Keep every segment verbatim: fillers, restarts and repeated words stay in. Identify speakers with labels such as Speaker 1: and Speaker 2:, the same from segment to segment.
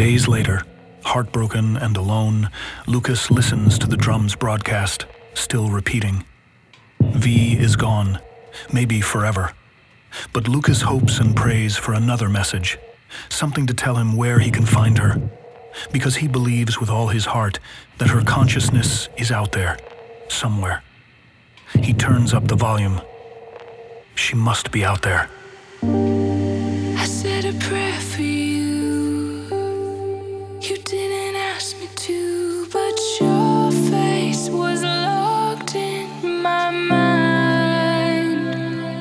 Speaker 1: Days later, heartbroken and alone, Lucas listens to the drum's broadcast, still repeating. V is gone, maybe forever. But Lucas hopes and prays for another message, something to tell him where he can find her, because he believes with all his heart that her consciousness is out there, somewhere. He turns up the volume. She must be out there.
Speaker 2: I said a prayer for you. You didn't ask me to, but your face was locked in my mind.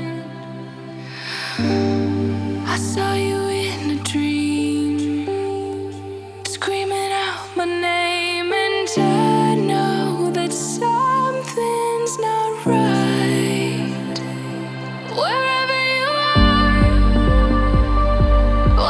Speaker 2: I saw you in a dream, screaming out my name, and I know that something's not right. Wherever you are,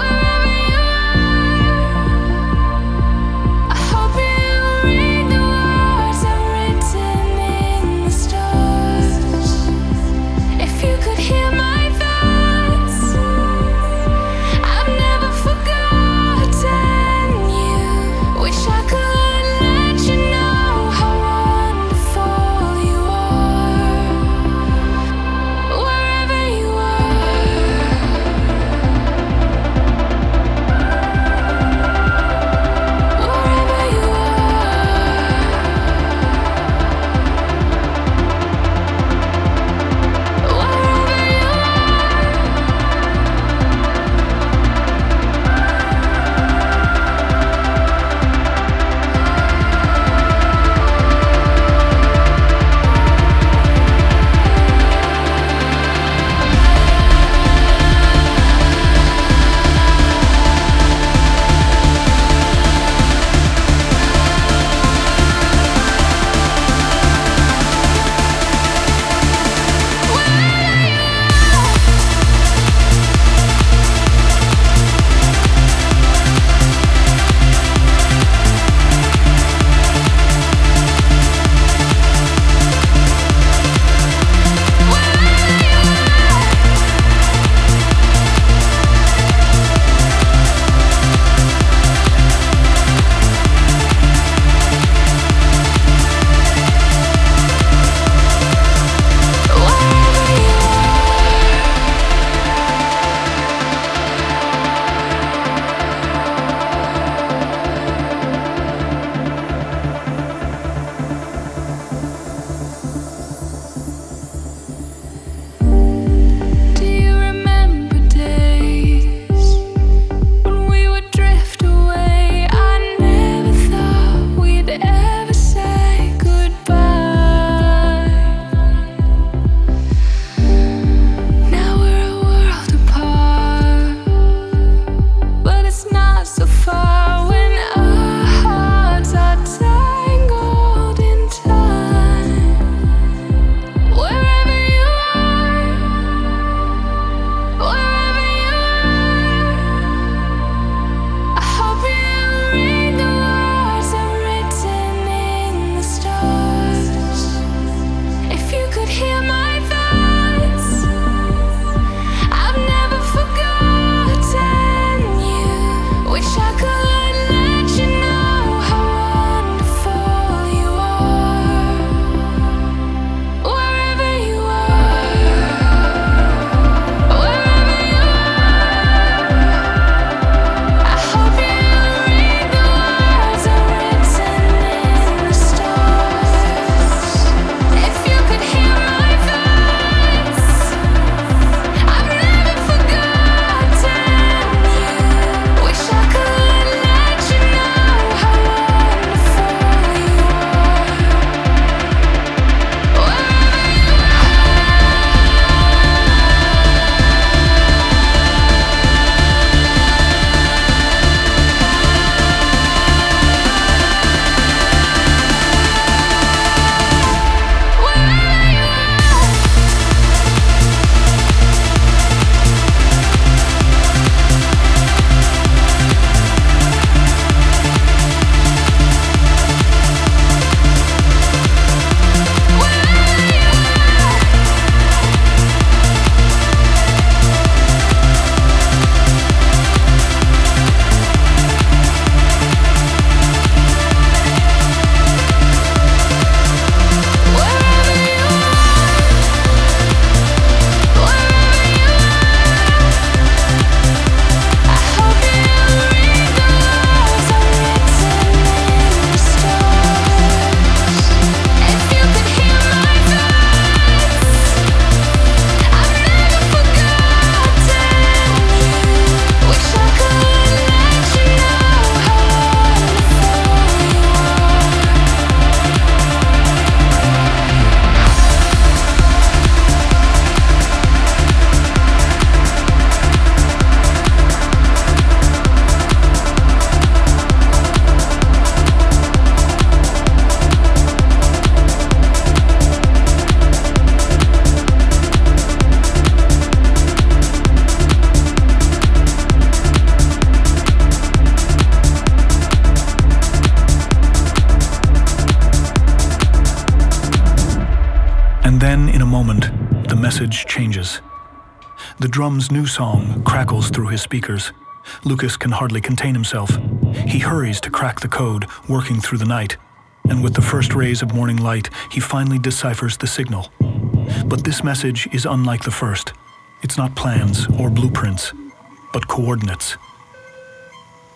Speaker 1: And then, in a moment, the message changes. The drum's new song crackles through his speakers. Lucas can hardly contain himself. He hurries to crack the code, working through the night. And with the first rays of morning light, he finally deciphers the signal. But this message is unlike the first. It's not plans or blueprints, but coordinates.